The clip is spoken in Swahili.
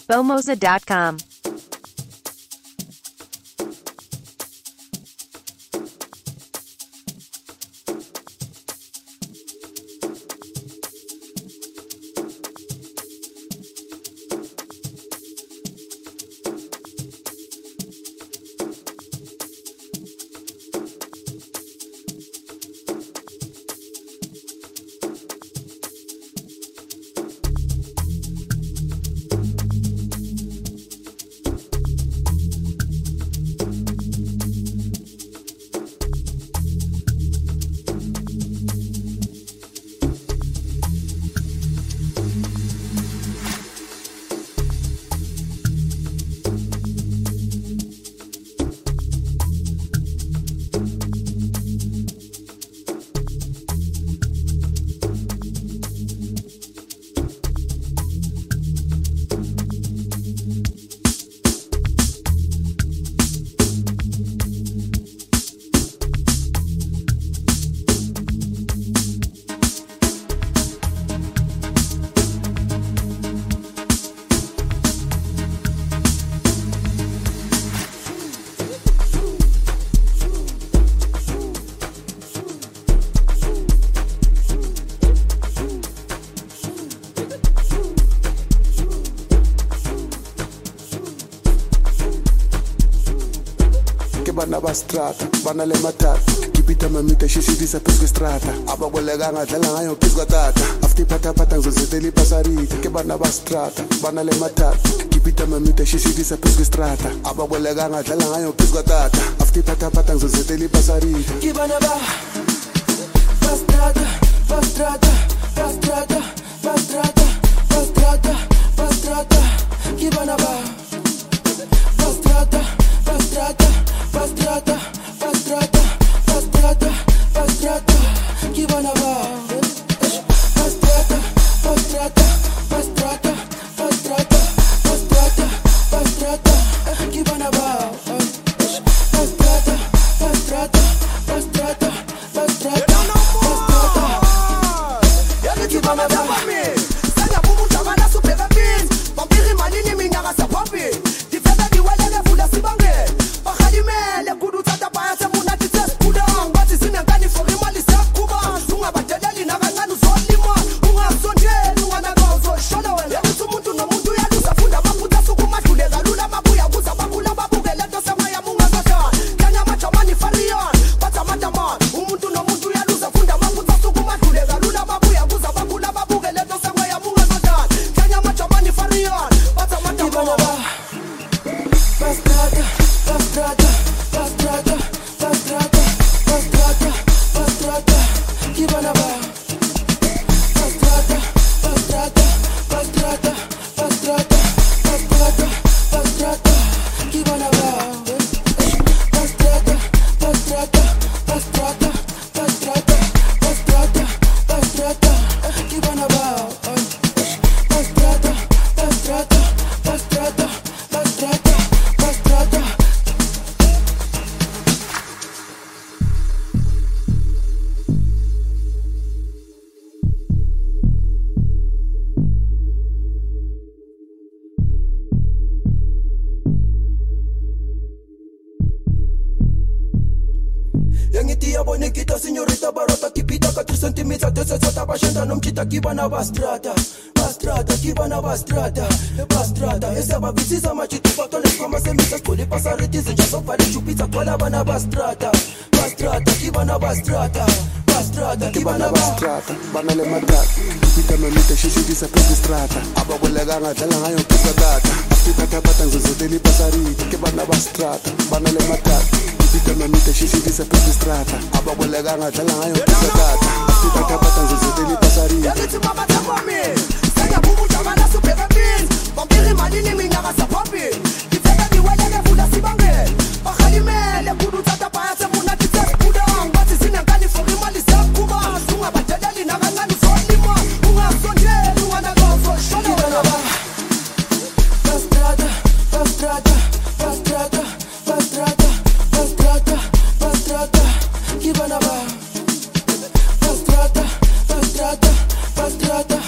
Bomoza.com. Bana ba strata, bana le matata Kipita mamita shishidisa pesque strata Aba kolega ngadlala ngayo pesque tata After pata pata ngizozetela ipasarita Ke bana ba strata, bana le matata Kipita mamita shishidisa pesque strata Aba kolega ngadlala ngayo pesque tata After pata pata ngizozetela ipasarita Ke bana ba strata, ba strata, ba strata, ba strata, ba strata, ba strata Ke bana ba strata, ba strata Pastrata, pastrata, pastrata, pastrata, que bana ba. Pastrata, pastrata, pastrata, pastrata, pastrata, pastrata, que bana ba. Pastrata, pastrata, pastrata, pastrata, pastrata, que bana ba. Sanya bumu tabana super rapide. Vampire manini minyaga sa papi. Difenda di wale le fula sibange. Le kudu tata baya se muna tites kudang Bati sine ngani fori mali se kuba Sunga badeleli na nganu zolima Unga sonje, unga na gozo shoda wele Ebutu muntu no muntu ya lusa funda Maputa suku matule galula mabuya Guza bakula babuge leto sema ya munga zotan Kenya macha mani farion Bata mata man Umuntu no muntu ya lusa funda Maputa suku matule galula mabuya Guza bakula babuge leto sema ya munga zotan Kenya macha mani farion Bata mata man Pastrata, pastrata Pastrata, pastrata, pastrata, pastrata, que bana ba. Pastrata, pastrata, pastrata, pastrata, pastrata, pastrata, que bana ba. Pastrata, pastrata, pastrata, pastrata, pastrata, pastrata, que bana ba. Pastrata, pastrata, pastrata, pastrata, pastrata. Yangitia bonikita signorita barota kipita 4 cm de seta bashenda nomchita kibana bastrata bastrata kibana bastrata bastrata esa babisiza machitu patole kama semisa skole pasariti zinjaso pale chupita tola bana bastrata bastrata kibana bastrata bastrata kibana bastrata bana le matata Kipita mamita shishidisa pesque strata Aba kolega ngadlala ngayo pesque tata After pata pata ngizozetela ipasarita Ke bana ba strata, bana le matata Kipita mamita shishidisa pesque strata Aba kolega ngadlala ngayo pesque tata After pata pata ngizozetela ipasarita Yakithi mama takwami Sanya bumu tabana super rapide Vampire manini minyaga sa papi Difenda di wale le fula sibange Bakhalime le kudu tata baya se muna tites kudang Bati sine ngani fori mali se kuba Sunga badeleli na nganu zolima Unga sonje, unga na gozo shoda wele Pastrata, pastrata, pastrata, pastrata, pastrata, pastrata, que bana ba. Pastrata, pastrata, pastrata